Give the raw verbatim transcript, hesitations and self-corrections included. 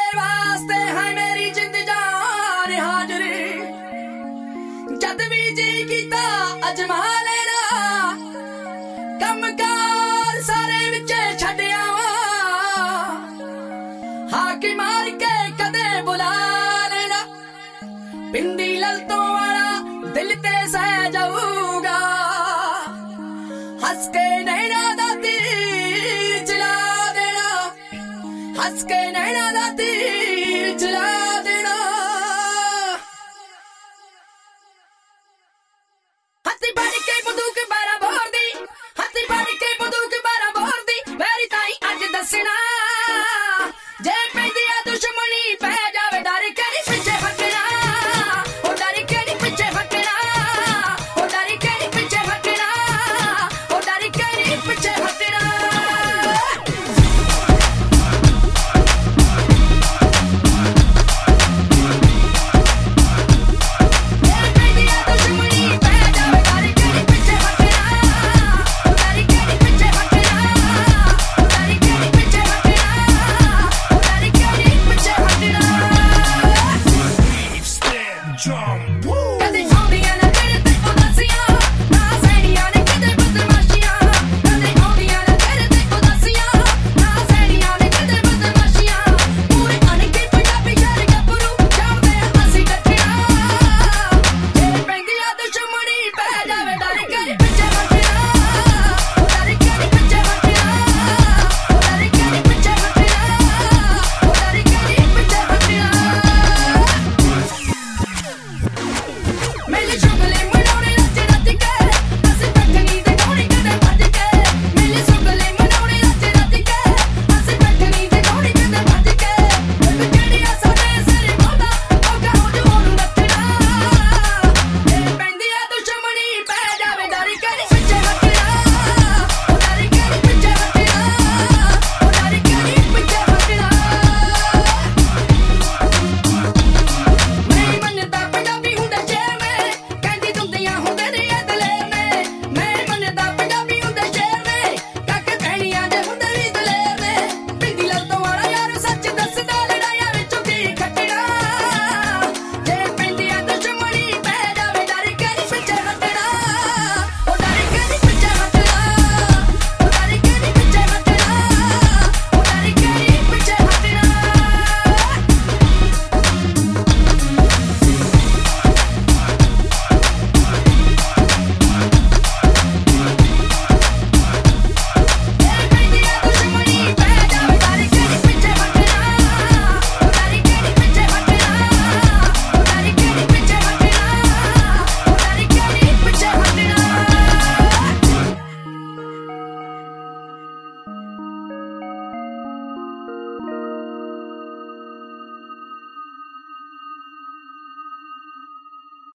वास्ते है मेरी जिंद जान हाजरी जद भी जी कीता अजमा लेना कमकार सारे विचे छड्ड आवां हाकी मार के कदे बुला लेना पिंडी ललतों वाला दिल ते सह जाऊगा हंस के नैना दा तीर चला देना हंस के नैना दा तीर चला देना।